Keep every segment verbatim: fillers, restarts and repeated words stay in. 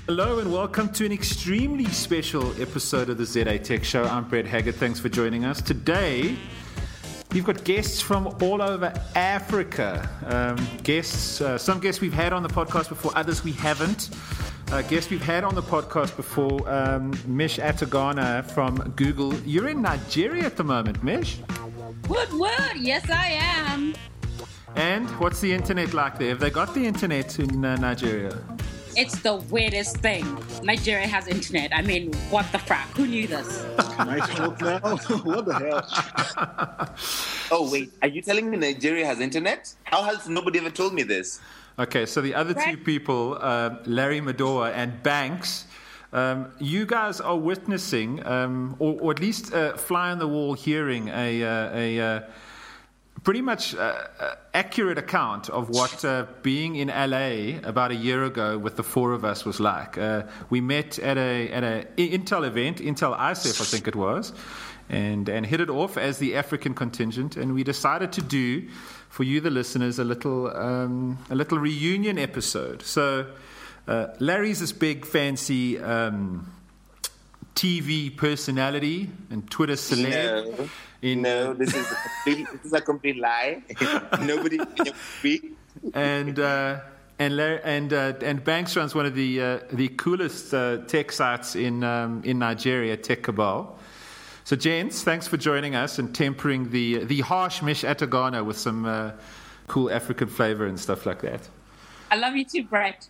Hello and welcome to an extremely special episode of the Z A Tech Show. I'm Brett Haggard. Thanks for joining us. Today, we've got guests from all over Africa. Um, guests, uh, some guests we've had on the podcast before, others we haven't. Uh, guests we've had on the podcast before, um, Mish Atagana from Google. You're in Nigeria at the moment, Mish. Wood, wood. Yes, I am. And what's the internet like there? Have they got the internet in uh, Nigeria? It's the weirdest thing. Nigeria has internet. I mean, what the frack? Who knew this? Nice talk now. What the hell? Oh, wait. Are you telling me Nigeria has internet? How has nobody ever told me this? Okay, so the other right. two people, uh, Larry Madoa and Banks, um, you guys are witnessing, um, or, or at least uh, fly on the wall hearing a... Uh, a uh, pretty much uh, uh, accurate account of what uh, being in L A about a year ago with the four of us was like. Uh, we met at a at a Intel event, Intel I S E F, I think it was, and and hit it off as the African contingent. And we decided to do for you, the listeners, a little um, a little reunion episode. So uh, Larry's this big fancy um, T V personality and Twitter celeb. No. In, no, this is a complete, this is a complete lie. Nobody can speak. And uh, and and uh, and Banks runs one of the uh, the coolest uh, tech sites in um, in Nigeria, Tech Cabal. So, gents, thanks for joining us and tempering the the harsh Mish Atagana with some uh, cool African flavor and stuff like that. I love you too, Brett.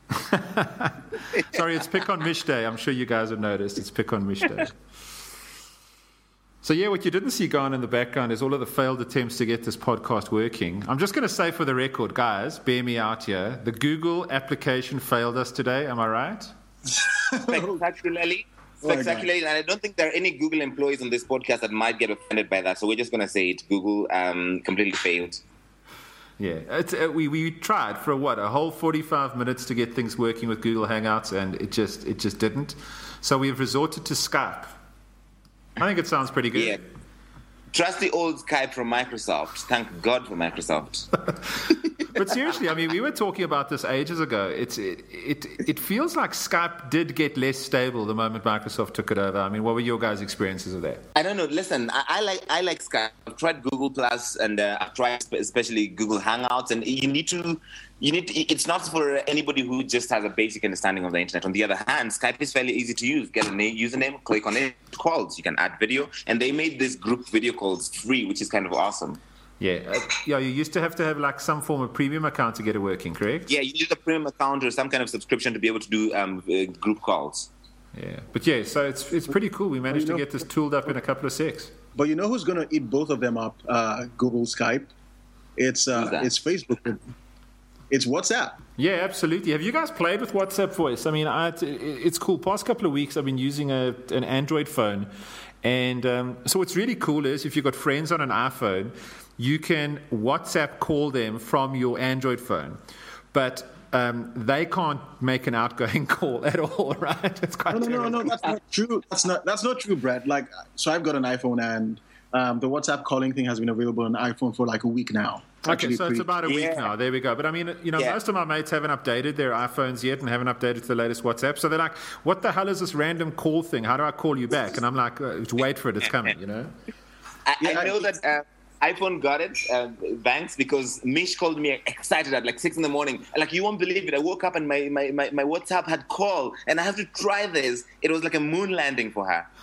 Sorry, it's Pick on Mish Day. I'm sure you guys have noticed. It's Pick on Mish Day. So, yeah, what you didn't see going in the background is all of the failed attempts to get this podcast working. I'm just going to say for the record, guys, bear me out here. The Google application failed us today. Am I right? Spectacularly. Spectacularly. And I don't think there are any Google employees on this podcast that might get offended by that. So we're just going to say it. Google um, completely failed. Yeah, it's, uh, we we tried for, what, a whole forty-five minutes to get things working with Google Hangouts, and it just it just didn't. So we've resorted to Skype. I think it sounds pretty good. Yeah. Trust the old Skype from Microsoft. Thank God for Microsoft. But seriously, I mean, we were talking about this ages ago. It's it, it it feels like Skype did get less stable the moment Microsoft took it over. I mean, what were your guys' experiences of that? I don't know. Listen, I, I like I like Skype. I've tried Google Plus, and uh, I've tried especially Google Hangouts. And you need to, you need. To, it's not for anybody who just has a basic understanding of the internet. On the other hand, Skype is fairly easy to use. Get a name, username, click on it, calls. You can add video, and they made this group video calls free, which is kind of awesome. Yeah, uh, yeah. You used to have to have like some form of premium account to get it working, correct? Yeah, you need a premium account or some kind of subscription to be able to do um, uh, group calls. Yeah, but yeah, so it's it's pretty cool. We managed well, to know, get this tooled up in a couple of secs. But you know who's going to eat both of them up? Uh, Google Skype. It's uh, it's Facebook. It's WhatsApp. Yeah, absolutely. Have you guys played with WhatsApp Voice? I mean, I, it's cool. Past couple of weeks, I've been using a, an Android phone. And um, so what's really cool is if you've got friends on an iPhone, you can WhatsApp call them from your Android phone. But um, they can't make an outgoing call at all, right? It's quite no, no, no, no, that's not true. That's not that's not true, Brett. Like, so I've got an iPhone, and um, the WhatsApp calling thing has been available on iPhone for like a week now. Okay, so pretty, it's about a week yeah. now. There we go. But I mean, you know, yeah. most of my mates haven't updated their iPhones yet and haven't updated to the latest WhatsApp. So they're like, what the hell is this random call thing? How do I call you back? And I'm like, uh, wait for it. It's coming, you know? I, Yeah, I know that uh, iPhone got it, uh, Banks, because Mish called me excited at like six in the morning. Like, you won't believe it. I woke up and my, my, my, my WhatsApp had call, and I have to try this. It was like a moon landing for her.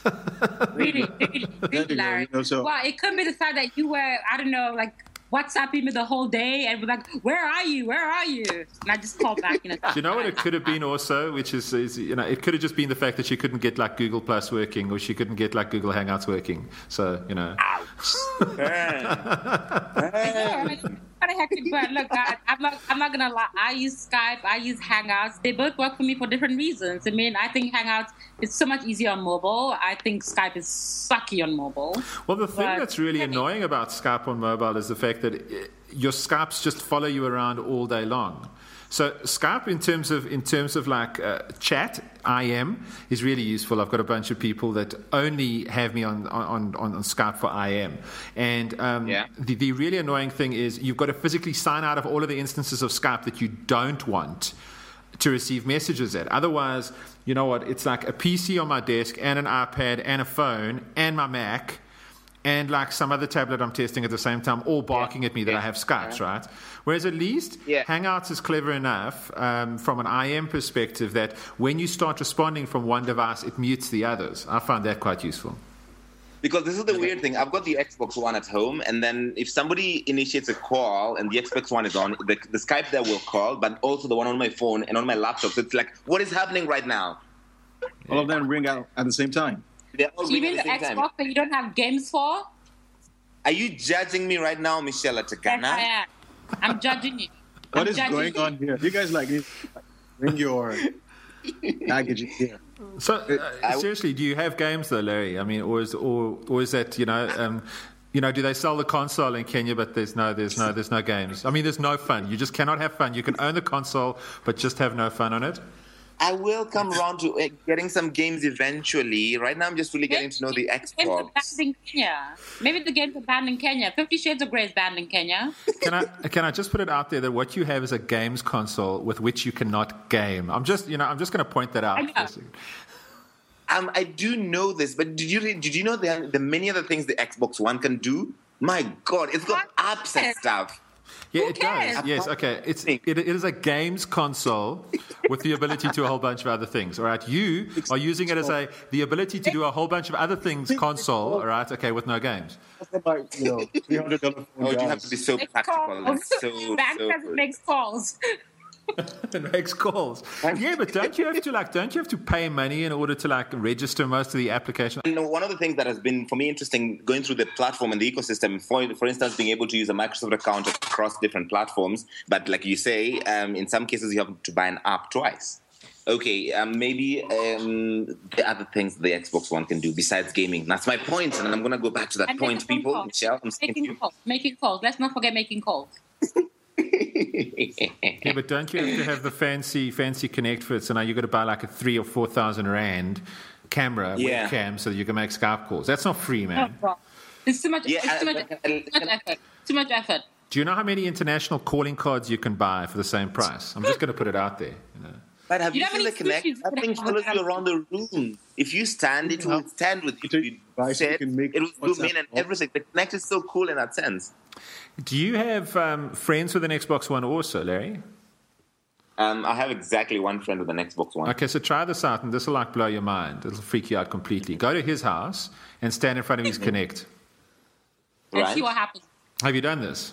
Really, really, really, Larry. You know, so- Well, it could be the fact that you were, I don't know, like, WhatsApping me the whole day and be like, where are you? Where are you? And I just called back. You know, Do you know what it could have been also, which is, is, you know, it could have just been the fact that she couldn't get like Google Plus working, or she couldn't get like Google Hangouts working. So, you know. yeah, I mean, kind of hectic, but look, I, I'm not, I'm not gonna lie. I use Skype, I use Hangouts. They both work for me for different reasons. I mean, I think Hangouts is so much easier on mobile. I think Skype is sucky on mobile. Well, the thing But- that's really annoying about Skype on mobile is the fact that it, your Skypes just follow you around all day long. So Skype, in terms of in terms of like uh, chat, I M is really useful. I've got a bunch of people that only have me on on, on, on Skype for I M, and um, yeah. the the really annoying thing is you've got to physically sign out of all of the instances of Skype that you don't want to receive messages at. Otherwise, you know what? It's like a P C on my desk and an iPad and a phone and my Mac and like some other tablet I'm testing at the same time, all barking yeah. at me that yeah. I have Skypes, yeah. right? Whereas at least yeah. Hangouts is clever enough um, from an I M perspective that when you start responding from one device, it mutes the others. I find that quite useful. Because this is the weird thing. I've got the Xbox One at home, and then if somebody initiates a call and the Xbox One is on, the, the Skype there will call, but also the one on my phone and on my laptop. So it's like, what is happening right now? All of them ring out at the same time. Even the, the Xbox time. That you don't have games for? Are you judging me right now, Michelle Atakana? Yes, I am. I'm judging you. What I'm is going you. on here? You guys like bring your baggage here. So uh, seriously, do you have games though, Larry? I mean, or is or or is that you know, um, you know, do they sell the console in Kenya, but there's no, there's no, there's no games? I mean, there's no fun. You just cannot have fun. You can own the console, but just have no fun on it. I will come around to uh, getting some games eventually. Right now, I'm just really getting to know the Xbox. Games are banned in Kenya. Maybe the games are banned in Kenya. Fifty Shades of Grey is banned in Kenya. Can I can I just put it out there that what you have is a games console with which you cannot game? I'm just you know I'm just going to point that out. Um, I do know this, but did you did you know the the many other things the Xbox One can do? My God, it's got apps and stuff. Yeah, Who it cares? does. Yes, okay. It's it, it is a games console with the ability to do a whole bunch of other things. All right, you are using it as a the ability to do a whole bunch of other things console. All right, okay, with no games. Like, you know, three hundred dollars. Oh, you have to be so practical. And so, Bank so doesn't make calls. It makes calls. Yeah, but don't you have to like? Don't you have to pay money in order to like register most of the application? And one of the things that has been for me interesting going through the platform and the ecosystem, for for instance, being able to use a Microsoft account across different platforms, but like you say, um, in some cases you have to buy an app twice. Okay, um, maybe um, the other things the Xbox One can do besides gaming. That's my point, and I'm going to go back to that and point, people. Calls. Michelle, I'm making you. calls. Making calls. Let's not forget making calls. Yeah, but don't you have to have the fancy, fancy connect for it? So now you've got to buy like a three or four thousand rand camera, yeah. webcam, so that you can make Skype calls. That's not free, man. Oh, it's too much. Yeah, it's too, uh, much, uh, too much effort. Too much effort. Do you know how many international calling cards you can buy for the same price? I'm just going to put it out there. You know. But have you, you know seen the Connect? That thing follows you around the room. If you stand, it will stand with you. you right, set, so you can make it will zoom in and call. everything. The Connect is so cool in that sense. Do you have um, friends with an Xbox One also, Larry? Um, I have exactly one friend with an Xbox One. Okay, so try this out, and this will like blow your mind. It'll freak you out completely. Go to his house and stand in front of his Connect. Let's Right. see what happens. Have you done this?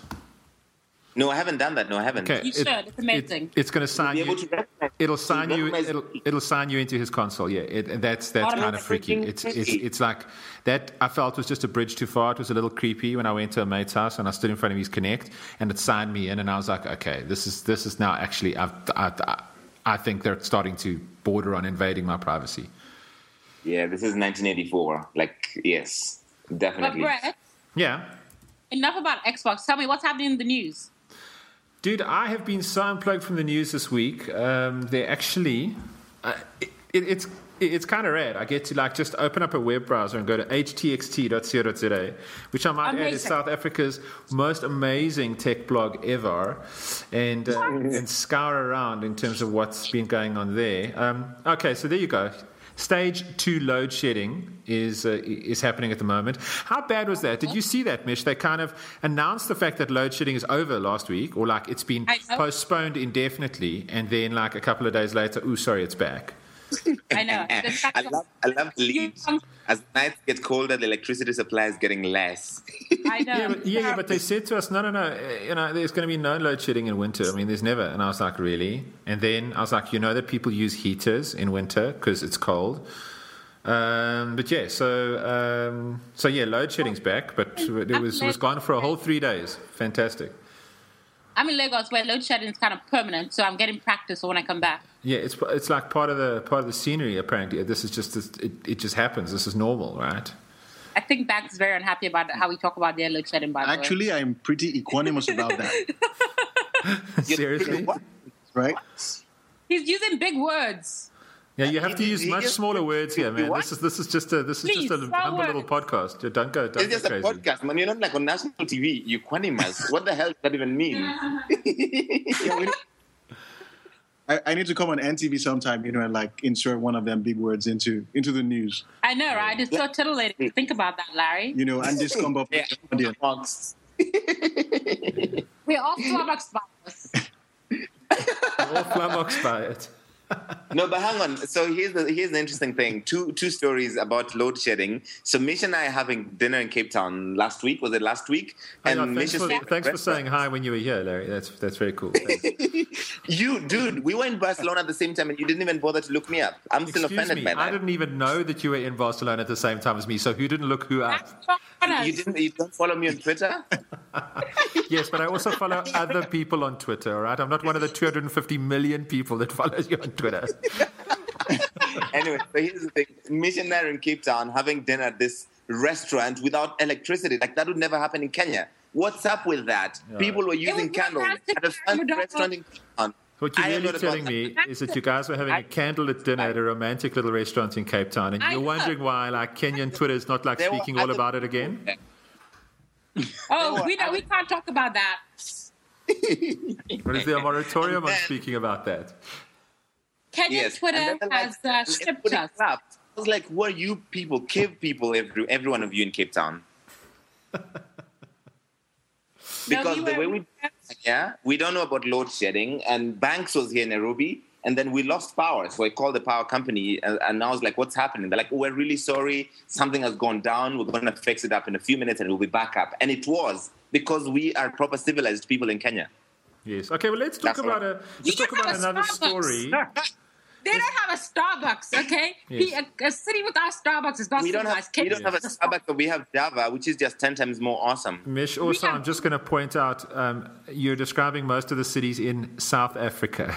No, I haven't done that. No, I haven't. Okay, You should. It's amazing. It, it's going to sign You'll be you. able to recognize- It'll sign you'll you. recognize- It'll, it'll sign you into his console. Yeah, it, and that's that's kind of freaky. It's it's it's like that. I felt was just a bridge too far. It was a little creepy when I went to a mate's house and I stood in front of his Connect and it signed me in, and I was like, okay, this is this is now actually. I've, I, I, I think they're starting to border on invading my privacy. Yeah, this is nineteen eighty-four. Like, yes, But definitely. Brett, Yeah. enough about Xbox. Tell me what's happening in the news. Dude, I have been so unplugged from the news this week. Um, they're actually, uh, it, it, it's it's kind of rad. I get to like just open up a web browser and go to h t x t dot co dot z a, which I might add is Amazing. South Africa's most amazing tech blog ever, and uh, and scour around in terms of what's been going on there. Um, okay, so there you go. Stage two load shedding is uh, is happening at the moment. How bad was that? Did you see that, Mish? They kind of announced the fact that load shedding is over last week, or like it's been I know. postponed indefinitely, and then like a couple of days later, ooh, sorry, it's back. I know. I love, I love the leads. As nights get colder, the electricity supply is getting less. I know. Yeah, but, yeah, yeah, but they said to us, no, no, no, uh, you know, there's going to be no load shedding in winter. I mean, there's never. And I was like, really? And then I was like, you know that people use heaters in winter because it's cold. Um, but yeah, so um, so yeah, load shedding's back, but it was it was gone for a whole three days. Fantastic. I'm in Lagos where load shedding is kind of permanent, so I'm getting practice for when I come back. Yeah, it's it's like part of the part of the scenery. Apparently, this is just it, it just happens. This is normal, right? I think Banks is very unhappy about how we talk about their load shedding. By the way, Actually, I'm pretty equanimous about that. Seriously. Right? he's using big words. Yeah, you have to use much smaller words here, man. This is this is just a this is Please, just a humble words. little podcast. Don't go, don't It's just go a crazy. podcast, man. You're not like on national T V. You quanimas. What the hell does that even mean? Yeah, we- I, I need to come on N T V sometime, you know, and like insert one of them big words into into the news. I know, right? It's so titillating to think about that, Larry. You know, and this come up with the audience. We're all Starbucks buyers. All flummoxed by it. No, but hang on. So here's the here's the interesting thing. Two two stories about load shedding. So Mish and I are having dinner in Cape Town last week. Was it last week? And and thanks, for, thanks for saying hi when you were here, Larry. That's that's very cool. You, dude, we were in Barcelona at the same time, and you didn't even bother to look me up. I'm still Excuse offended me, by that. I didn't even know that you were in Barcelona at the same time as me. So who didn't look who up? You didn't. You don't follow me on Twitter. Yes, but I also follow other people on Twitter. All right, I'm not one of the two hundred fifty million people that follows you on Twitter. Anyway, so here's the thing. Mish and I are in Cape Town having dinner at this restaurant without electricity. Like, that would never happen in Kenya. What's up with that? Yeah. People were using candles at a fancy restaurant in Cape Town. What you're I really am not telling about me is that you guys were having a candlelit dinner at a romantic little restaurant in Cape Town, and I you're know. wondering why, like, Kenyan Twitter is not like There were speaking all other- about it again. Oh, we don't, we can't talk about that. But is there a moratorium on then- speaking about that? Kenyan Yes. Twitter and then they're has uh, like, stripped everybody us. clapped. I was like, who are you people? Cave people, every, every one of you in Cape Town. Because No, the we way were- we yeah, we don't know about load shedding, and Banks was here in Nairobi, and then we lost power. So I called the power company, and, and I was like, what's happening? They're like, oh, we're really sorry. Something has gone down. We're going to fix it up in a few minutes, and we'll be back up. And it was, because we are proper civilized people in Kenya. Yes. Okay. Well, let's talk That's about right. a let's You talk don't about have a another Starbucks. story. They don't have a Starbucks, okay? Yes. He, a, a city without Starbucks is not We don't have civilized. we don't have a Starbucks, but we have Java, which is just ten times more awesome. Mish, also, have- I'm just going to point out um, you're describing most of the cities in South Africa.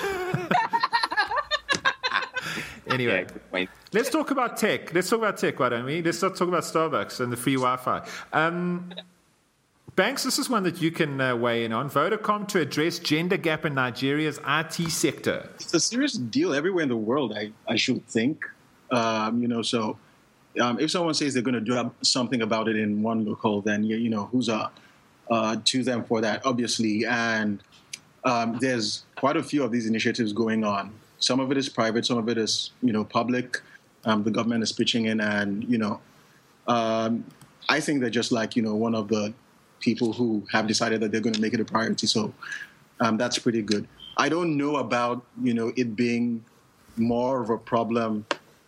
Anyway, Yeah, good point. let's talk about tech. Let's talk about tech, why don't we? Let's not talk about Starbucks and the free Wi-Fi. Um, Banks, this is one that you can uh, weigh in on. Vodacom to address gender gap in Nigeria's I T sector. It's a serious deal everywhere in the world, I, I should think. Um, you know, so um, if someone says they're going to do something about it in one local, then, you, you know, who's uh, uh, to them for that, obviously. And um, there's quite a few of these initiatives going on. Some of it is private, some of it is, you know, public. Um, the government is pitching in, and, you know, um, I think they're just like, you know, one of the people who have decided that they're going to make it a priority. So um, that's pretty good. I don't know about, you know, it being more of a problem,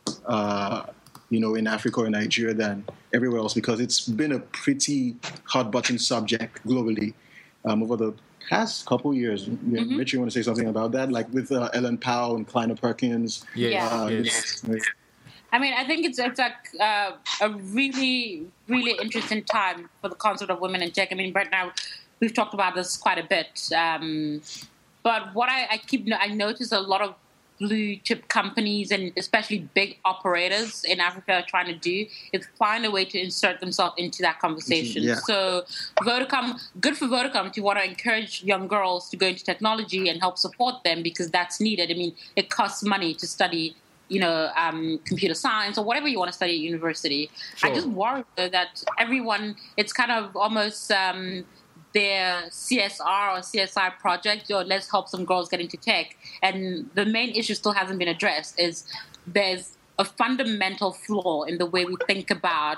uh, you know, in Africa or Nigeria than everywhere else, because it's been a pretty hot button subject globally um, over the past couple years. Mm-hmm. Mitch, you want to say something about that? Like with uh, Ellen Powell and Kleiner Perkins? Yes, Uh, yes. you know, I mean, I think it's it's like uh, a really, really interesting time for the concept of women in tech. I mean, right now, we've talked about this quite a bit. Um, but what I, I keep, I notice a lot of blue chip companies and especially big operators in Africa are trying to do is find a way to insert themselves into that conversation. Yeah. So Vodacom, good for Vodacom to want to encourage young girls to go into technology and help support them because that's needed. I mean, it costs money to study, you know, um, computer science or whatever you want to study at university. Sure. I just worry though, that everyone, it's kind of almost um, their C S R or C S I project, or let's help some girls get into tech. And the main issue still hasn't been addressed is there's a fundamental flaw in the way we think about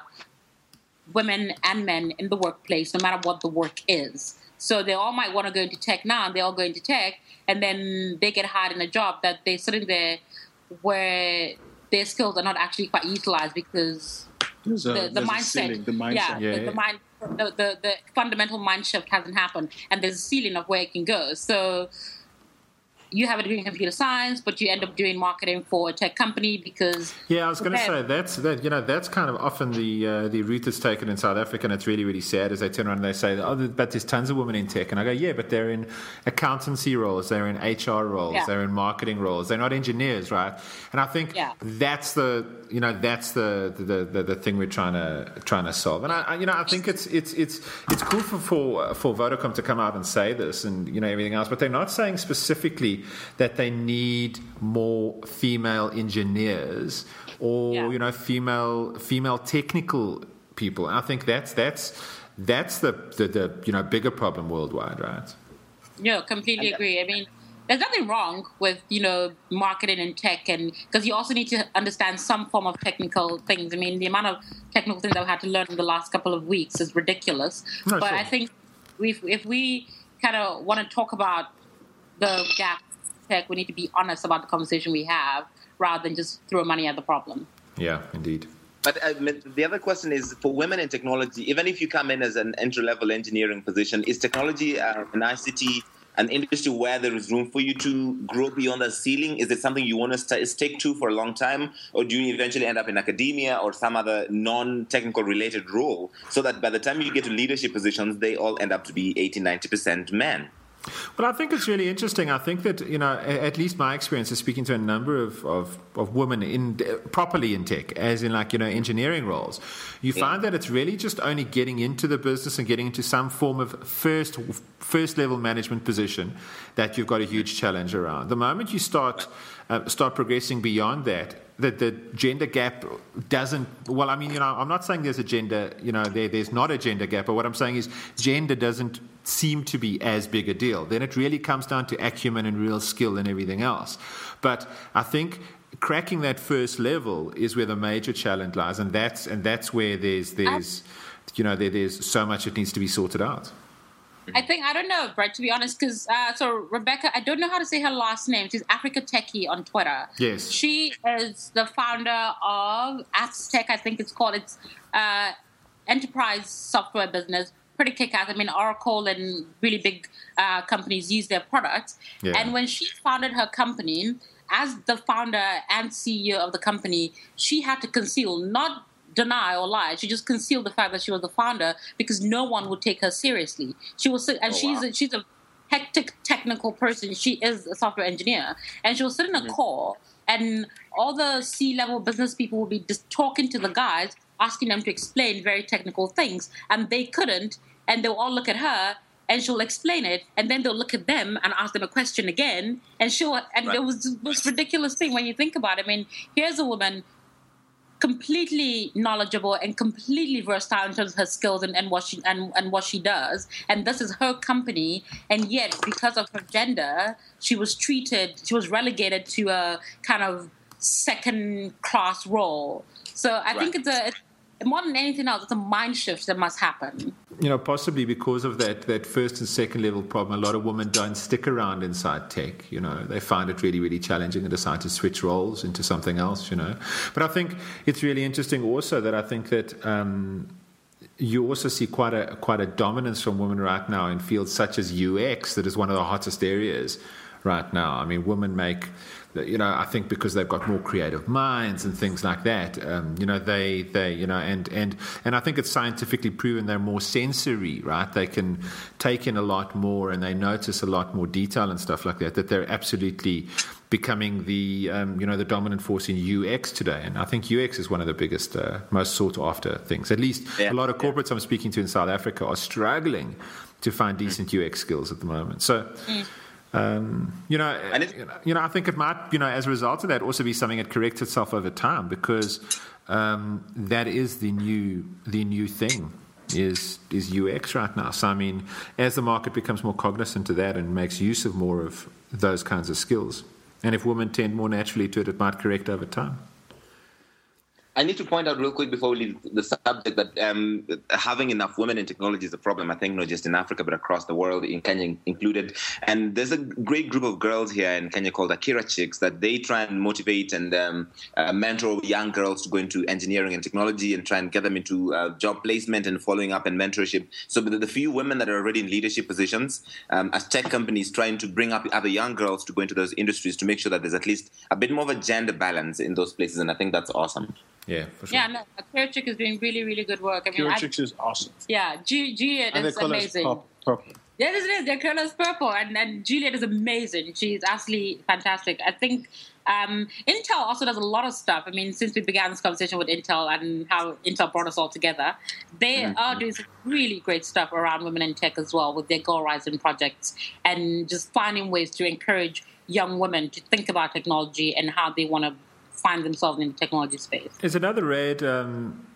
women and men in the workplace, no matter what the work is. So they all might want to go into tech now, and they all go into tech, and then they get hired in a job that they're sitting there where their skills are not actually quite utilized because There's a, the, the there's a mindset, ceiling, the mindset. yeah, Yeah, the, yeah. the mind, the, the the fundamental mind shift hasn't happened, and there's a ceiling of where it can go. So you have a degree in computer science, but you end up doing marketing for a tech company because Yeah, I was going to Okay. say that's that. You know, that's kind of often the uh, the route that's taken in South Africa, and it's really really sad. As they turn around and they say, "Oh, but there's tons of women in tech," and I go, "Yeah, but they're in accountancy roles, they're in H R roles, Yeah. they're in marketing roles. They're not engineers, right?" And I think Yeah. that's the you know that's the the, the the thing we're trying to trying to solve. And I, I you know I think it's it's it's it's cool for for for Vodacom to come out and say this and you know everything else, but they're not saying specifically that they need more female engineers or Yeah. you know female female technical people. I think that's that's that's the, the the you know bigger problem worldwide, right? no, completely agree. I mean, there's nothing wrong with, you know, marketing and tech, and because you also need to understand some form of technical things. I mean, the amount of technical things I've had to learn in the last couple of weeks is ridiculous. No, but sure. I think if, if we kind of want to talk about the gap in tech, we need to be honest about the conversation we have rather than just throw money at the problem. Yeah, indeed. But uh, the other question is, for women in technology, even if you come in as an entry-level engineering position, is technology uh, an I C T, an industry where there is room for you to grow beyond the ceiling? Is it something you want to st- stick to for a long time? Or do you eventually end up in academia or some other non-technical related role, so that by the time you get to leadership positions, they all end up to be eighty, ninety percent men? Well, I think it's really interesting. I think that, you know, at least my experience is speaking to a number of, of, of women in properly in tech, as in like, you know, engineering roles. You yeah. find that it's really just only getting into the business and getting into some form of first first level management position that you've got a huge challenge around. The moment you start uh, start progressing beyond that, that the gender gap doesn't, well, I mean, you know, I'm not saying there's a gender, you know, there, there's not a gender gap, but what I'm saying is gender doesn't seem to be as big a deal. Then it really comes down to acumen and real skill and everything else. But I think cracking that first level is where the major challenge lies, and that's and that's where there's there's you know there, there's so much that needs to be sorted out. I think, I don't know, Brett, to be honest, because, uh, so Rebecca, I don't know how to say her last name. She's Africa Techie on Twitter. Yes. She is the founder of Aztec, I think it's called. It's uh, enterprise software business, pretty kick-ass. I mean, Oracle and really big uh, companies use their products. Yeah. And when she founded her company, as the founder and C E O of the company, she had to conceal, not deny or lie. She just concealed the fact that she was the founder because no one would take her seriously. She was, and oh, she's wow. a, she's a hectic technical person. She is a software engineer, and she will sit in a mm-hmm. call, and all the C-level business people will be just talking to the guys, asking them to explain very technical things, and they couldn't, and they'll all look at her, and she'll explain it, and then they'll look at them and ask them a question again, and she'll, and right. it was the most ridiculous thing when you think about it. I mean, here's a woman completely knowledgeable and completely versatile in terms of her skills and, and what she and, and what she does, and this is her company, and yet because of her gender, she was treated, she was relegated to a kind of second class role. So I right. think it's a it's, more than anything else, it's a mind shift that must happen. You know, possibly because of that that first and second level problem, a lot of women don't stick around inside tech. You know, they find it really, really challenging and decide to switch roles into something else, you know. But I think it's really interesting also that I think that um, you also see quite a quite a dominance from women right now in fields such as U X, that is one of the hottest areas right now. I mean, women make, you know, I think because they've got more creative minds and things like that, um, you know, they, they, you know, and, and, and I think it's scientifically proven they're more sensory, right? They can take in a lot more and they notice a lot more detail and stuff like that, that they're absolutely becoming the, um, you know, the dominant force in U X today. And I think U X is one of the biggest, uh, most sought after things. At least yeah, a lot of corporates yeah. I'm speaking to in South Africa are struggling to find decent mm. U X skills at the moment. So, mm. Um, you know, it, you know, I think it might, you know, as a result of that, also be something that corrects itself over time, because um, that is the new, the new thing is is U X right now. So I mean, as the market becomes more cognizant of that and makes use of more of those kinds of skills, and if women tend more naturally to it, it might correct over time. I need to point out real quick before we leave the subject that um, having enough women in technology is a problem, I think, not just in Africa, but across the world, in Kenya included. And there's a great group of girls here in Kenya called Akira Chicks that they try and motivate and um, uh, mentor young girls to go into engineering and technology and try and get them into uh, job placement and following up and mentorship. So the, the few women that are already in leadership positions, um, as tech companies trying to bring up other young girls to go into those industries to make sure that there's at least a bit more of a gender balance in those places. And I think that's awesome. Yeah, for sure. Yeah, no, Akira Chick is doing really, really good work. I mean, Akira Chick is awesome. Yeah, G- Juliet and is amazing. Purple. Yes, it is. Their color is purple, and, and Juliet is amazing. She's absolutely fantastic. I think um, Intel also does a lot of stuff. I mean, since we began this conversation with Intel and how Intel brought us all together, they mm-hmm. are doing some really great stuff around women in tech as well with their Go Horizon projects and just finding ways to encourage young women to think about technology and how they want to find themselves in the technology space. There's another red um,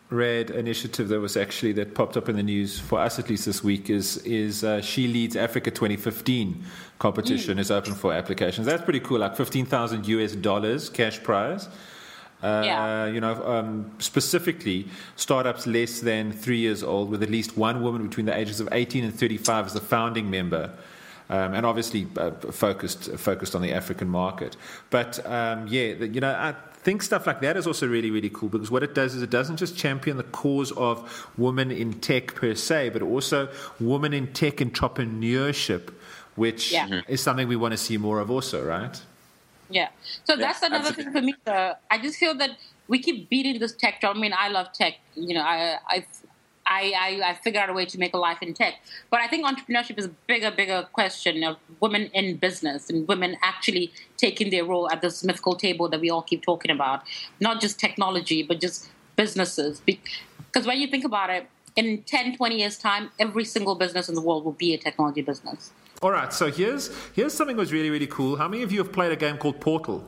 Red initiative that was actually that popped up in the news for us at least this week is is uh, She Leads Africa twenty fifteen competition mm. is open for applications. That's pretty cool, like fifteen thousand U S dollars cash prize. Uh, yeah. You know, um, specifically startups less than three years old with at least one woman between the ages of eighteen and thirty-five as the founding member. Um, and obviously uh, focused focused on the African market. But um, yeah, the, you know, I think stuff like that is also really, really cool because what it does is it doesn't just champion the cause of women in tech per se, but also women in tech entrepreneurship, which yeah. is something we want to see more of also, right? Yeah. So that's yeah, another absolutely. thing for me. Uh, I just feel that we keep beating this tech drum. I mean, I love tech. You know, I I I, I, I figure out a way to make a life in tech. But I think entrepreneurship is a bigger, bigger question of women in business and women actually taking their role at this mythical table that we all keep talking about. Not just technology, but just businesses. Because when you think about it, in ten, twenty years' time, every single business in the world will be a technology business. All right, so here's here's something that was really, really cool. How many of you have played a game called Portal?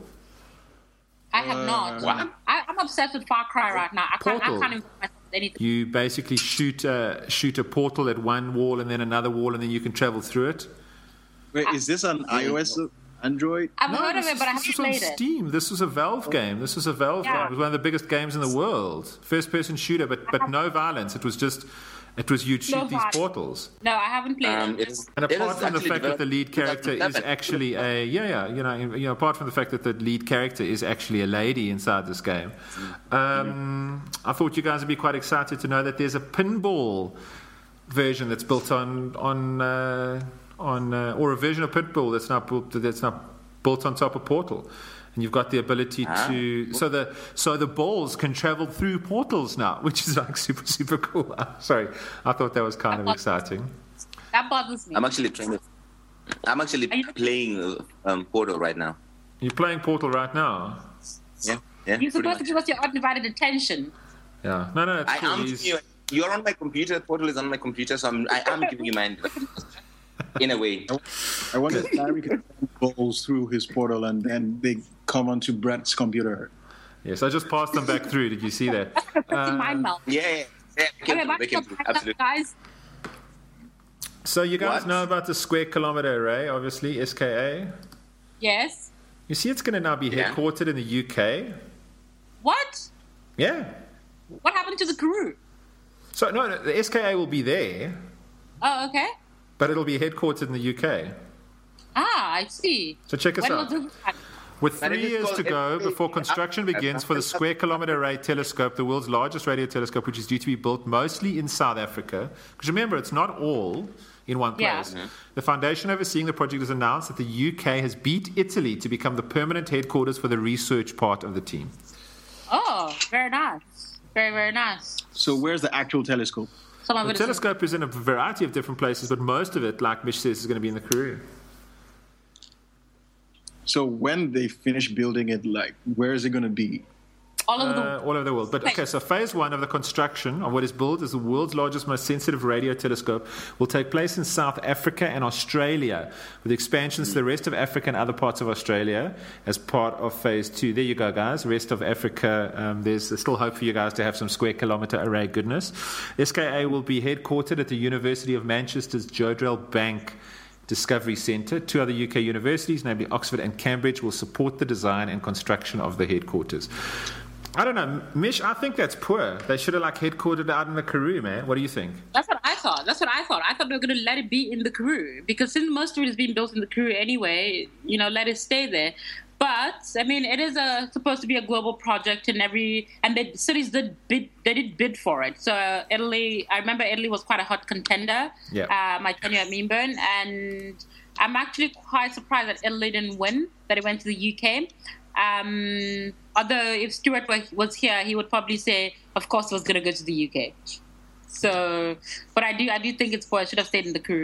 I have uh, not. What? I, I'm obsessed with Far Cry right now. I can't, Portal. I can't even myself anything. You basically shoot a, shoot a portal at one wall and then another wall, and then you can travel through it. Wait, is this on iOS, Android? I've no, heard of it, but I haven't this played was on it. Steam. This was a Valve game. This was a Valve yeah. game. It was one of the biggest games in the world. First-person shooter, but but no violence. It was just... It was you'd shoot no these portals. No, I haven't played um, it. And apart from the fact that the lead character is actually a yeah, yeah, you know, you know, apart from the fact that the lead character is actually a lady inside this game, um, I thought you guys would be quite excited to know that there's a pinball version that's built on on uh, on uh, or a version of pinball that's not built that's not built on top of Portal. And you've got the ability ah. to so the so the balls can travel through portals now, which is like super super cool. Sorry, I thought that was kind that of exciting. That bothers me. I'm actually trying to. I'm actually playing um, Portal right now. You're playing Portal right now. Yeah, yeah. You're supposed to give us your undivided attention. Yeah, no, no, it's I cool. am. You, you're on my computer. Portal is on my computer, so I'm. I am giving you my. In a way. I wonder if Larry could send balls through his portal and then they come onto Brett's computer. Yes, I just passed them back through. Did you see that? Uh, my mouth. Yeah, yeah. yeah. Okay, through, through, absolutely. Guys. So you guys what? know about the Square Kilometre Array, obviously, S K A? Yes. You see it's going to now be yeah. headquartered in the U K. What? Yeah. What happened to the crew? So, no, no the S K A will be there. Oh, okay. But it'll be headquartered in the U K. Ah, I see. So check us when out. With three years to go before construction begins for the Square Kilometre Array telescope, the world's largest radio telescope, which is due to be built mostly in South Africa. Because remember, it's not all in one place. Yeah. The foundation overseeing the project has announced that the U K has beat Italy to become the permanent headquarters for the research part of the team. Oh, very nice. Very, very nice. So where's the actual telescope? The telescope is in a variety of different places, but most of it, like Mish says, is going to be in the Karoo. So when they finish building it, like, where is it going to be? All over the uh, all over the world. But okay, so phase one of the construction of what is built as the world's largest, most sensitive radio telescope will take place in South Africa and Australia, with expansions to the rest of Africa and other parts of Australia as part of phase two. There you go, guys. Rest of Africa, um, there's still hope for you guys to have some Square Kilometre Array goodness. S K A will be headquartered at the University of Manchester's Jodrell Bank Discovery Centre. Two other U K universities, namely Oxford and Cambridge, will support the design and construction of the headquarters. I don't know, Mish, I think that's poor. They should have like headquartered out in the Karoo, man. What do you think? That's what I thought. That's what I thought. I thought they were going to let it be in the Karoo because since most of it is being built in the Karoo anyway, you know, let it stay there. But I mean, it is a, supposed to be a global project, and every and the cities did bid. They did bid for it. So uh, Italy, I remember Italy was quite a hot contender. Yeah. Uh, my tenure at Meanburn, and I'm actually quite surprised that Italy didn't win. That it went to the U K. Um, although if Stuart was here, he would probably say, of course, it was going to go to the U K. So, but I do, I do think it's poor. It should have stayed in the Karoo.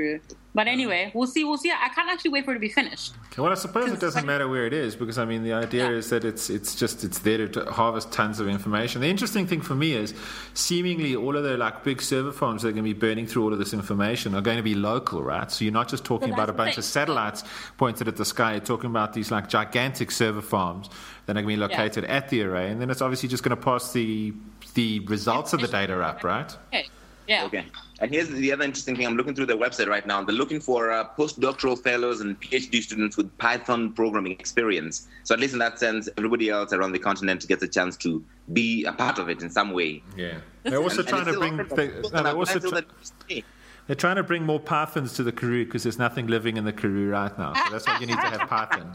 But anyway, we'll see. We'll see. I can't actually wait for it to be finished. Well, I suppose it doesn't matter where it is because I mean the idea Yeah. is that it's it's just it's there to harvest tons of information. The interesting thing for me is seemingly all of the like big server farms that are going to be burning through all of this information are going to be local, right? So you're not just talking Well, about a that's the bunch thing. of satellites pointed at the sky. You're talking about these like gigantic server farms that are going to be located at the array, and then it's obviously just going to pass the the results of the data up, right? Okay. Yeah. Okay. And here's the other interesting thing. I'm looking through their website right now. They're looking for uh, postdoctoral fellows and PhD students with Python programming experience. So at least in that sense, everybody else around the continent gets a chance to be a part of it in some way. Yeah. They're also And- trying and to bring. it's still They, offered, no, but they're I also feel try- that- they're trying to bring more Pythons to the Karoo because there's nothing living in the Karoo right now. So that's why you need to have Python.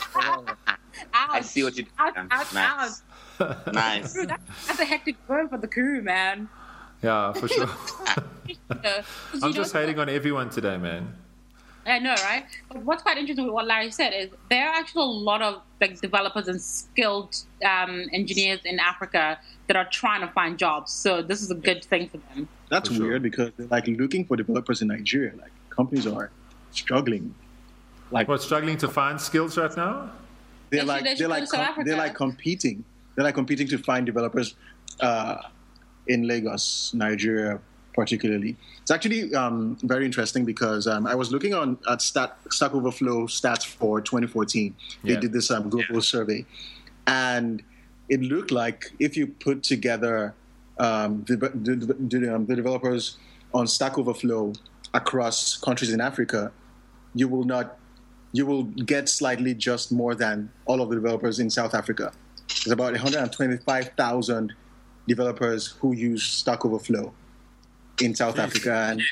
I see what you did. Ouch, man. ouch, Nice. ouch. Nice. Dude, that- That's a hectic word for the crew, man. Yeah, for sure. Uh, 'cause I'm you just know- hating on everyone today, man. I know, right? But what's quite interesting with what Larry said is there are actually a lot of like developers and skilled um, engineers in Africa that are trying to find jobs. So this is a good thing for them. That's For sure. weird because they're like looking for developers in Nigeria. Like companies are struggling. Like What, struggling to find skills right now? they're should- like they should they're go like to South com- they're Africa. like competing. They're like competing to find developers uh, in Lagos, Nigeria, particularly. It's actually um, very interesting because um, I was looking on at Stat, Stack Overflow stats for twenty fourteen. They Yeah. did this um, global survey, and it looked like if you put together um, the, the, the, um, the developers on Stack Overflow across countries in Africa, you will not you will get slightly just more than all of the developers in South Africa. There's about one hundred twenty-five thousand developers who use Stack Overflow in South Africa, and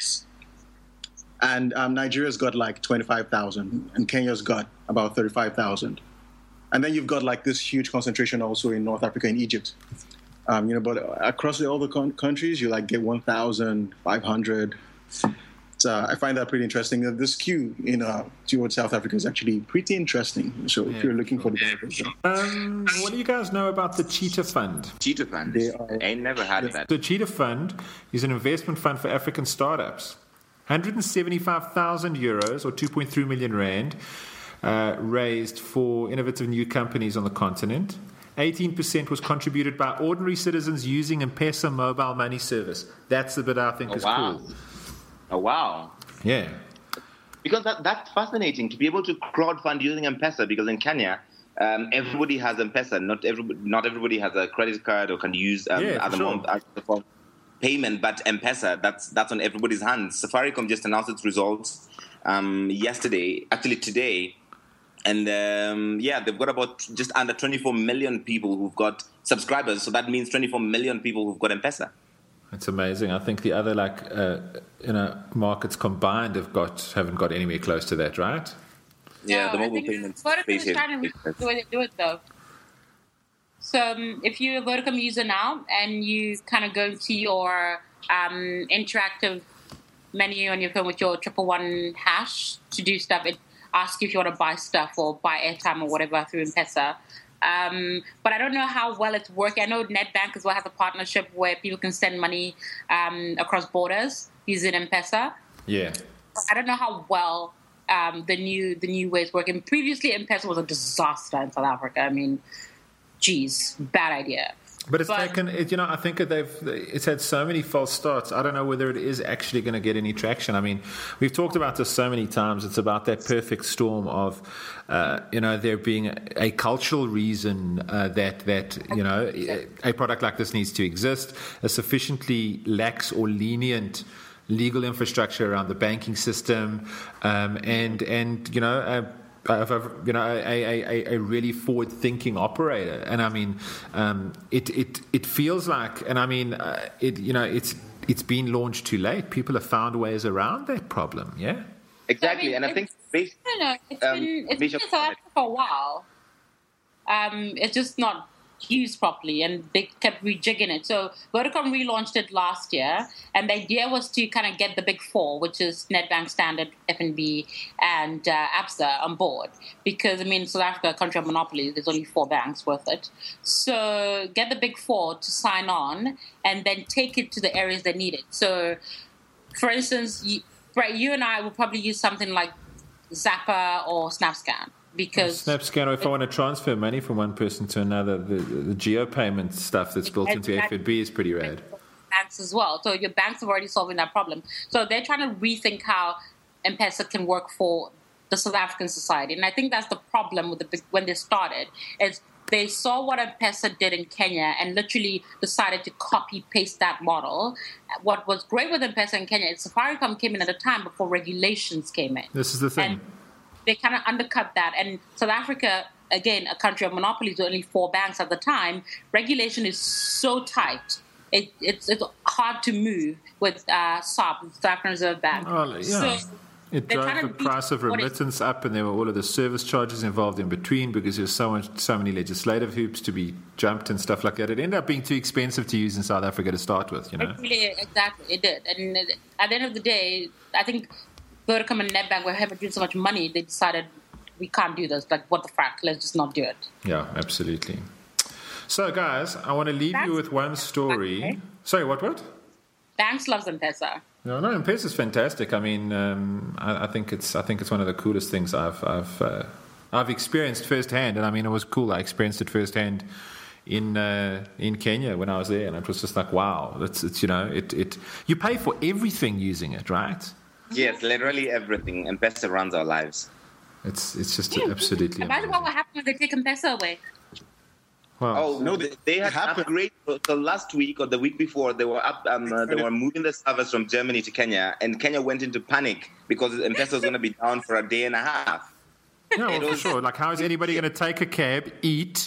and um, Nigeria's got like twenty-five thousand, and Kenya's got about thirty-five thousand, and then you've got like this huge concentration also in North Africa and Egypt. Um, you know, but across the other con- countries, you like get one thousand five hundred. So I find that pretty interesting. Uh, This queue in uh, towards South Africa is actually pretty interesting. So if Yeah, you're looking for developers, Um, what do you guys know about the Cheetah Fund? Cheetah funds. They are- I ain't never had that. The Cheetah Fund is an investment fund for African startups. one hundred seventy-five thousand euros, or two point three million rand, uh, raised for innovative new companies on the continent. eighteen percent was contributed by ordinary citizens using M-Pesa mobile money service. That's the bit I think Oh, is wow. cool. Oh, wow. Yeah. Because that, that's fascinating to be able to crowdfund using M-Pesa, because in Kenya, um, everybody has M-Pesa. Not everybody, not everybody has a credit card or can use um, Yeah, for other, sure. mo- other form of payment, but M-Pesa, that's, that's on everybody's hands. Safaricom just announced its results um, yesterday, actually today, and um, yeah, they've got about just under twenty-four million people who've got subscribers, so that means twenty-four million people who've got M-Pesa. It's amazing. I think the other like uh, you know markets combined have got haven't got anywhere close to that, right? Yeah, No, the I mobile think payments Vodacom space is trying to is- do it, do it though. So um, if you're a Vodacom user now and you kind of go to your um, interactive menu on your phone with your triple one hash to do stuff, it asks you if you want to buy stuff or buy airtime or whatever through M-Pesa. Um, but I don't know how well it's working. I know NetBank as well has a partnership where people can send money um, across borders using M-Pesa. Yeah. I don't know how well um, the new the new way is working. Previously, M-Pesa was a disaster in South Africa. I mean, geez, bad idea. But it's But- taken, it, you know, I think that they've, it's had so many false starts. I don't know whether it is actually going to get any traction. I mean, we've talked about this so many times. It's about that perfect storm of, uh, you know, there being a, a cultural reason uh, that, that, you know, a product like this needs to exist, a sufficiently lax or lenient legal infrastructure around the banking system, um, and, and, you know, uh, Of a, you know, a, a, a, a really forward-thinking operator, and I mean, um, it it it feels like, and I mean, uh, it you know, it's it's been launched too late. People have found ways around that problem. Yeah, Exactly, I mean, and I think it's- based, I don't know. It's Um, been it's been Bishop- in South Africa for a while. Um, it's just not used properly, and they kept rejigging it. So Vodacom relaunched it last year, and the idea was to kind of get the big four, which is Nedbank, Standard, F N B, and uh, Absa on board. Because I mean, South Africa, a country of monopoly, there's only four banks worth it. So get the big four to sign on, and then take it to the areas that need it. So, for instance, you, Brett, you and I will probably use something like Zapper or SnapScan because SnapScan, or if I want to transfer money from one person to another, the, the geo-payment stuff that's built into F N B is pretty rad. Banks as well. So your banks are already solving that problem. So they're trying to rethink how M-Pesa can work for the South African society. And I think that's the problem with the, when they started, is they saw what M-Pesa did in Kenya and literally decided to copy-paste that model. What was great with M-Pesa in Kenya is Safaricom came in at a time before regulations came in. This is the thing. And they kind of undercut that. And South Africa, again, a country of monopolies, with only four banks at the time, regulation is so tight. It, it's, it's hard to move with uh, S A B, South African Reserve Bank. Oh, yeah. So it drove the price of remittance up, and there were all of the service charges involved in between because there's so much, so many legislative hoops to be jumped and stuff like that. It ended up being too expensive to use in South Africa to start with, you know. It really, exactly, it did. And at the end of the day, I think Vodacom and Nedbank were having so much money, they decided we can't do this. Like, what the frack? Let's just not do it. Yeah, absolutely. So, guys, I want to leave Banks you with one story. Okay. Sorry, what, what? Banks loves M-Pesa. No, no, M-Pesa is fantastic. I mean, um, I, I think it's I think it's one of the coolest things I've I've uh, I've experienced firsthand. And I mean, it was cool. I experienced it firsthand in uh, in Kenya when I was there, and it was just like, wow. It's it's you know, it it you pay for everything using it, right? Yes, literally everything. M-Pesa runs our lives. It's it's just yeah. absolutely. Imagine what will happen when they take M-Pesa away. Wow. Oh no! They, they had upgraded. So last week or the week before, they were up. Um, uh, they were moving the servers from Germany to Kenya, and Kenya went into panic because M-Pesa was going to be down for a day and a half. No, well, for sure. Like, how is anybody going to take a cab, eat,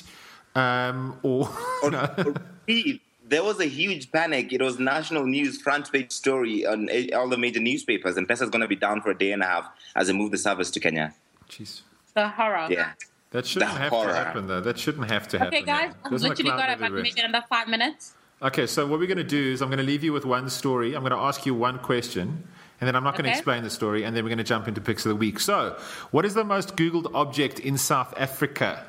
um, or, or, no. or eat? There was a huge panic. It was national news, front page story on all the major newspapers. M-Pesa is going to be down for a day and a half as they move the servers to Kenya. Jeez. The horror. Yeah. That shouldn't the have horror. to happen, though. That shouldn't have to happen. Okay, guys, I've literally got about maybe another five minutes. Okay, so what we're going to do is I'm going to leave you with one story. I'm going to ask you one question, and then I'm not going okay. to explain the story, and then we're going to jump into picks of the week. So, what is the most Googled object in South Africa?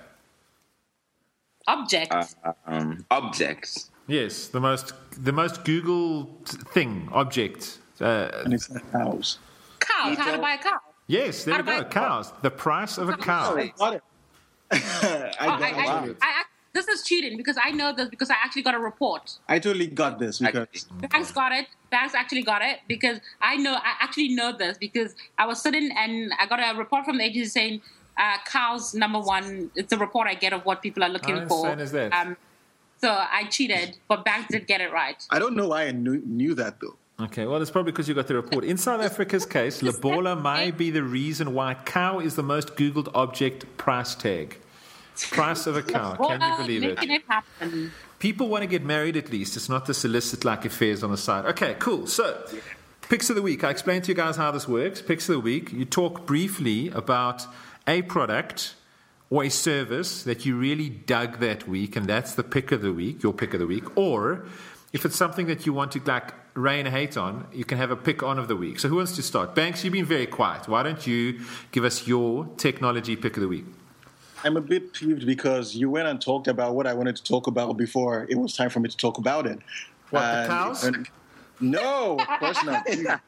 Object. Uh, um, objects. Yes, the most the most Googled thing, object. Uh, and it's a house. Cows. How to buy a cow? Yes, there How we go. Cows. The price of a cow. I got it. I, oh, got I, I, it. I, I, this is cheating because I know this because I actually got a report. I totally got this because Banks got it. Banks actually got it because I know. I actually know this because I was sitting and I got a report from the agency saying uh, cows number one. It's a report I get of what people are looking How for. insane is that? Um, so I cheated, but Banks did get it right. I don't know why I knew, knew that though. Okay, well, it's probably because you got the report. In South Africa's case, Lobola may be the reason why cow is the most Googled object price tag. Price of a cow. Can you believe it? Making it happen. People want to get married at least. It's not the solicit like affairs on the side. Okay, cool. So, picks of the week. I explained to you guys how this works. Picks of the week. You talk briefly about a product or a service that you really dug that week, and that's the pick of the week, your pick of the week. Or if it's something that you want to like rain hate on, you can have a pick on of the week. So who wants to start? Banks, you've been very quiet. Why don't you give us your technology pick of the week? I'm a bit peeved because you went and talked about what I wanted to talk about before it was time for me to talk about it. What, and, the cows? And, no, of course not.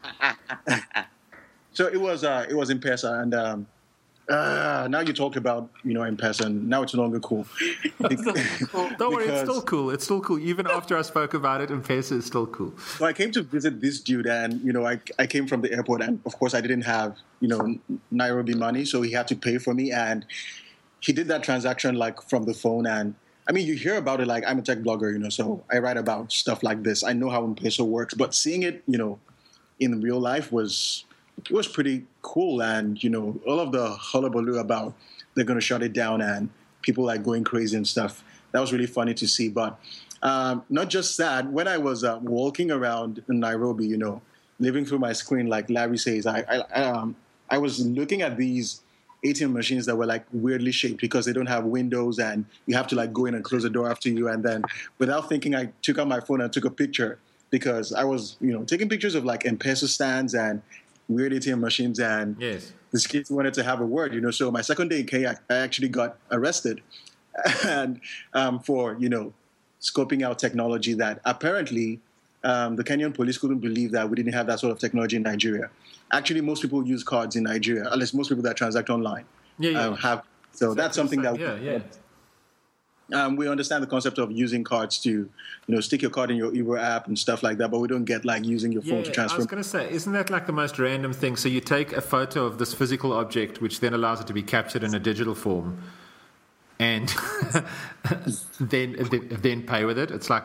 So it was uh, it was M-Pesa, and um, uh, now you talk about you know M-Pesa, and now it's no longer cool. Don't worry, it's still cool. It's still cool. Even after I spoke about it, M-Pesa is still cool. So I came to visit this dude, and you know I I came from the airport, and of course I didn't have you know Nairobi money, so he had to pay for me, and he did that transaction like from the phone. And I mean, you hear about it like I'm a tech blogger, you know, so I write about stuff like this. I know how M-Pesa works, but seeing it, you know, in real life was it was pretty cool. And you know, all of the hullabaloo about they're going to shut it down and people like going crazy and stuff. That was really funny to see. But um, not just that, when I was uh, walking around in Nairobi, you know, living through my screen, like Larry says, I I, um, I was looking at these A T M machines that were like weirdly shaped because they don't have windows and you have to like go in and close the door after you. And then without thinking, I took out my phone and took a picture because I was, you know, taking pictures of like M-Pesa stands and weird A T M machines. And yes, this kid wanted to have a word, you know. So my second day in Kenya, I actually got arrested and um, for, you know, scoping out technology that apparently um, the Kenyan police couldn't believe that we didn't have that sort of technology in Nigeria. Actually, most people use cards in Nigeria, at least most people that transact online Yeah, yeah. um, have. So that's something that yeah, yeah. Um, we understand the concept of using cards to, you know, stick your card in your Uber app and stuff like that, but we don't get like using your phone Yeah, to I transfer. was going to say, isn't that like the most random thing? So you take a photo of this physical object, which then allows it to be captured in a digital form, and then then pay with it. It's like,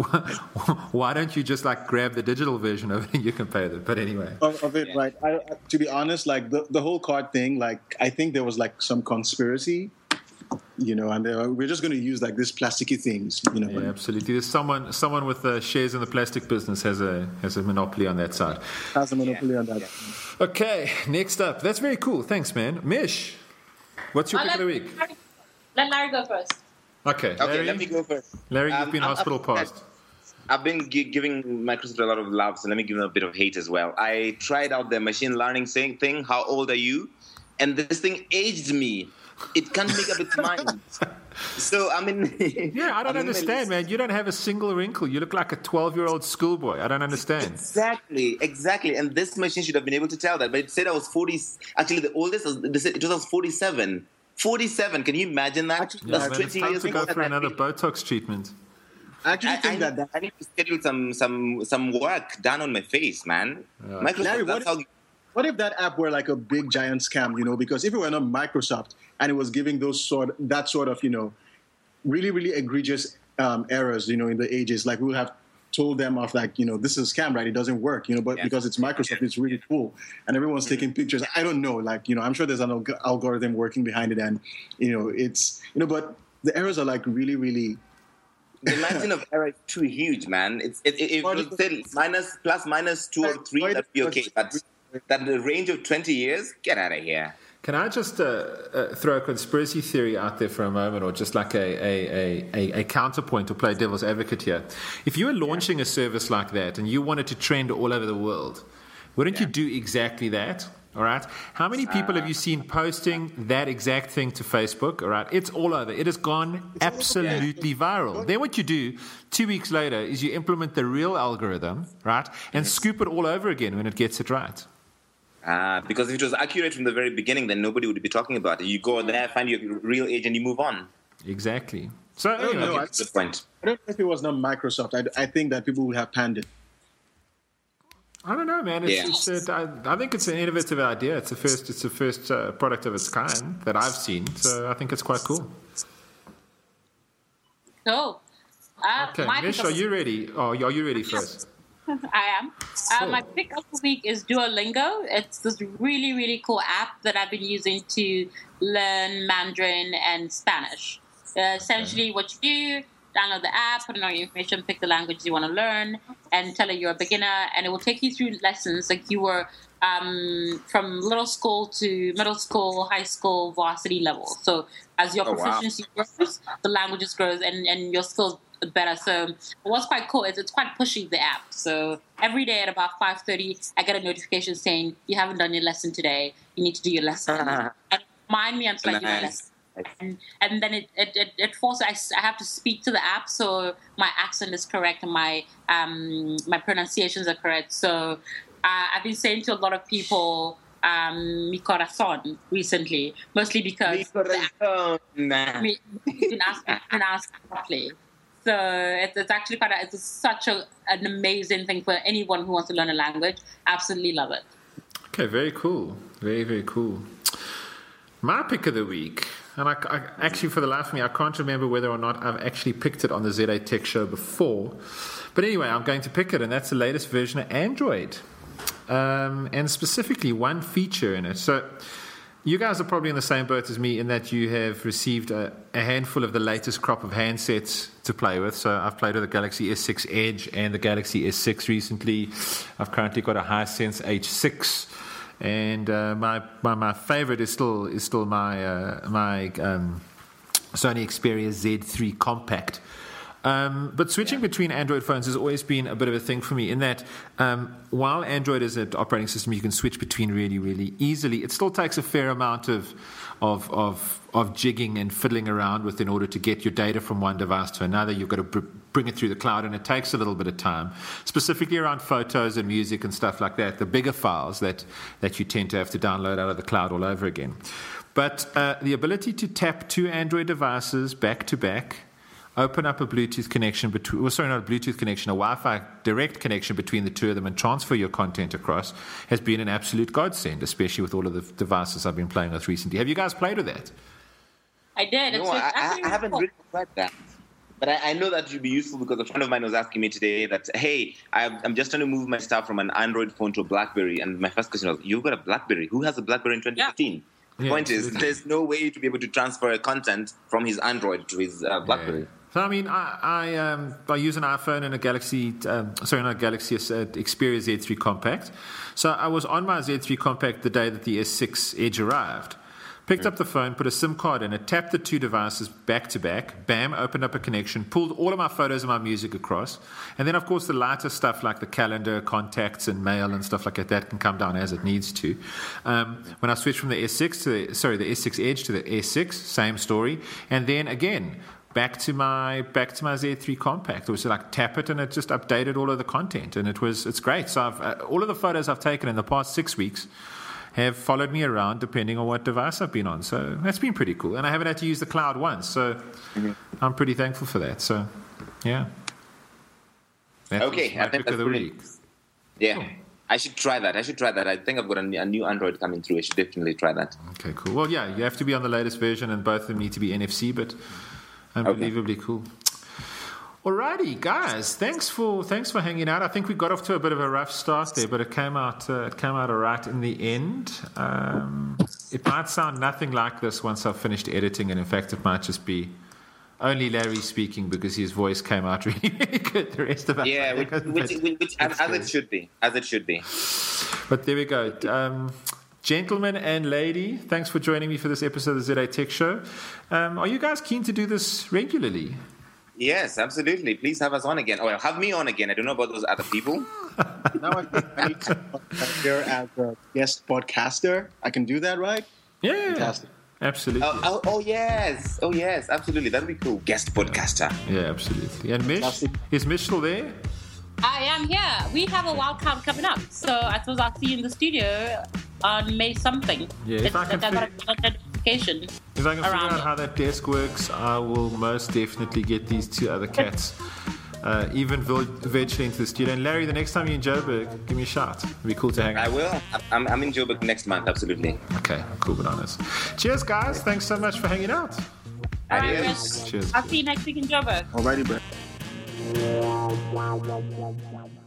why don't you just like grab the digital version of it and you can pay with it? But anyway, Of, of it, Yeah. right? I, I- to be honest, like the, the whole card thing, like I think there was like some conspiracy, you know, and they were- we're just going to use like these plasticky things, you know. yeah, absolutely. There's someone someone with uh, shares in the plastic business has a has a monopoly on that side. Has a monopoly on that. Okay, next up. That's very cool. Thanks, man. Mish, what's your I'll pick of the let, week? Larry, let Larry go first. Okay, Okay, Larry, let me go first. Larry, you've Um, been I'm- hospital I'm- passed. I've been gi- giving Microsoft a lot of love, so let me give them a bit of hate as well. I tried out the machine learning thing, thing, how old are you? And this thing aged me. It can't make up its mind. So, I mean... Yeah, I don't I'm in my understand, list. man. You don't have a single wrinkle. You look like a twelve-year-old schoolboy. I don't understand. Exactly, exactly. And this machine should have been able to tell that. But it said I was forty... Actually, the oldest, was- they said it was I was forty-seven. forty-seven, can you imagine that? Actually, Yeah, That's man, it's twenty time years to go ago. for another Botox treatment. I actually I, think I, that, that I need to schedule some some some work done on my face, man. Microsoft, Larry, what that's if- how... what if that app were like a big giant scam, you know? Because if it were not Microsoft and it was giving those sort that sort of, you know, really really egregious um, errors, you know, in the ages, like we would have told them of like, you know, this is a scam, right? It doesn't work, you know. But Yeah. because it's Microsoft, it's really cool, and everyone's taking pictures. I don't know, like, you know, I'm sure there's an alg- algorithm working behind it, and you know, it's you know, but the errors are like really really. The margin of error is too huge, man. It's it, it, if Or it the- said minus plus minus two or three, Or the- that'd be okay. But that the range of twenty years, get out of here. Can I just uh, uh, throw a conspiracy theory out there for a moment, or just like a, a, a, a counterpoint, or play devil's advocate here? If you were launching a service like that and you wanted to trend all over the world, wouldn't you do exactly that? All right. How many people have you seen posting that exact thing to Facebook? All right. It's all over. It has gone absolutely viral. Then what you do two weeks later is you implement the real algorithm, right, and scoop it all over again when it gets it right. Ah, because if it was accurate from the very beginning, then nobody would be talking about it. You go there, find your real age, and you move on. Exactly. So I don't anyway, know. I, That's the point. I don't know if it was not Microsoft. I, I think that people would have panned it. I don't know, man. It's, Yeah. it's a, I, I think it's an innovative idea. It's the first. It's the first uh, product of its kind that I've seen. So I think it's quite cool. So, uh, Okay, my Mish, pick are of- you ready? Oh, are you ready first? I am. Uh, Cool. my pick of the week is Duolingo. It's this really, really cool app that I've been using to learn Mandarin and Spanish. Uh, essentially, what you do, download the app, put in all your information, pick the language you want to learn, and tell it you're a beginner, and it will take you through lessons like you were um, from little school to middle school, high school, varsity level. So as your Oh, wow. proficiency grows, the languages grows, and, and your skills better. So what's quite cool is it's quite pushy, the app. So every day at about five thirty, I get a notification saying, you haven't done your lesson today. You need to do your lesson. And remind me until I do my Nice. lesson. And, and then it it, it, it forces, I, s- I have to speak to the app so my accent is correct and my, um, my pronunciations are correct. So uh, I've been saying to a lot of people, um, mi corazón recently, mostly because the app Nah. me didn't ask me to pronounce it properly. So it's, it's actually quite a, it's such a, an amazing thing for anyone who wants to learn a language. Absolutely love it. Okay, very cool. Very, very cool. My pick of the week, and I, I, actually for the life of me, I can't remember whether or not I've actually picked it on the Z A Tech Show before. But anyway, I'm going to pick it, and that's the latest version of Android. Um, and specifically one feature in it. So you guys are probably in the same boat as me in that you have received a, a handful of the latest crop of handsets to play with. So I've played with the Galaxy S six Edge and the Galaxy S six recently. I've currently got a Hisense H six, and uh, my, my my favorite is still is still my uh, my um, Sony Xperia Z three Compact. Um, but switching yeah. between Android phones has always been a bit of a thing for me in that um, while Android is an operating system you can switch between really, really easily, it still takes a fair amount of, of, of, of jigging and fiddling around with in order to get your data from one device to another. You've got to br- bring it through the cloud, and it takes a little bit of time, specifically around photos and music and stuff like that, the bigger files that, that you tend to have to download out of the cloud all over again. But uh, the ability to tap two Android devices back to back, open up a Bluetooth connection between, well, sorry, not a Bluetooth connection, a Wi-Fi direct connection between the two of them and transfer your content across has been an absolute godsend, especially with all of the devices I've been playing with recently. Have you guys played with that? I did. No, it's I, I, I haven't cool. really tried that. But I, I know that would be useful because a friend of mine was asking me today that, hey, I'm, I'm just trying to move my stuff from an Android phone to a BlackBerry. And my first question was, you've got a BlackBerry? Who has a BlackBerry in twenty fifteen? Yeah. The yeah, point absolutely. is, there's no way to be able to transfer content from his Android to his uh, BlackBerry. Yeah. So, I mean, I I, um, I use an iPhone and a Galaxy, um, sorry, not a Galaxy, uh, Xperia Z three Compact. So I was on my Z three Compact the day that the S six Edge arrived. Picked up the phone, put a SIM card in it, tapped the two devices back to back, bam, opened up a connection, pulled all of my photos and my music across. And then, of course, the lighter stuff like the calendar, contacts, and mail and stuff like that, that can come down as it needs to. Um, when I switched from the S six to the, sorry, the S six Edge to the S six, same story. And then again, back to my back to my Z three Compact. It was like tap it and it just updated all of the content, and it was it's great. So I've, uh, all of the photos I've taken in the past six weeks have followed me around depending on what device I've been on. So that's been pretty cool. And I haven't had to use the cloud once. So mm-hmm. I'm pretty thankful for that. So, yeah. That okay. I think that's of the week. Yeah. Cool. I should try that. I should try that. I think I've got a new Android coming through. I should definitely try that. Okay, cool. Well, yeah, you have to be on the latest version, and both of them need to be N F C, but unbelievably okay. cool. Alrighty, guys. Thanks for thanks for hanging out. I think we got off to a bit of a rough start there, but it came out uh, it came out alright in the end. Um, it might sound nothing like this once I've finished editing, and in fact, it might just be only Larry speaking because his voice came out really, really good. The rest of us, yeah, which, which, which, which as, as it should be, as it should be. But there we go. Um, Gentlemen and lady, thanks for joining me for this episode of the Z A Tech Show. Um, are you guys keen to do this regularly? Yes, absolutely. Please have us on again. Oh, well, have me on again. I don't know about those other people. Now I think I need to appear as a guest podcaster. I can do that, right? Yeah. Fantastic. Absolutely. Oh, oh, oh, yes. Oh, yes. Absolutely. That would be cool. Guest podcaster. Yeah, absolutely. And Mish? Is Mish still there? I am here. We have a wild card coming up. So I suppose I'll see you in the studio on May something. Yeah, if I can got a notification. If I can figure out it. how that desk works, I will most definitely get these two other cats uh, even virtually into the studio. And Larry, the next time you're in Joburg, give me a shout. It'd be cool to hang out. I will. I'm, I'm in Joburg next month, absolutely. Okay, cool bananas. Cheers, guys. Thanks so much for hanging out. All right, Adios. Chris. Cheers. I'll see you next week in Joburg. Alrighty, bro.